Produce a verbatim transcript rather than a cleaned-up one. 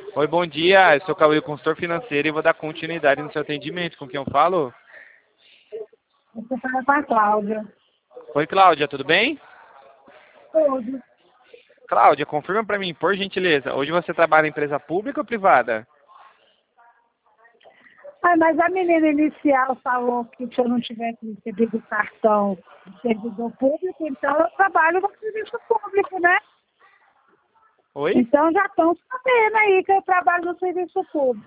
Oi, bom dia. Eu sou o Cauê, consultor financeiro, e vou dar continuidade no seu atendimento. Com quem eu falo? Você fala com a Cláudia. Oi, Cláudia, tudo bem? Tudo. Cláudia, confirma para mim, por gentileza. Hoje você trabalha em empresa pública ou privada? Ah, mas a menina inicial falou que se eu não tivesse recebido o cartão de servidor público, então eu trabalho no serviço público, né? Oi? Então já estão sabendo aí que eu trabalho no serviço público.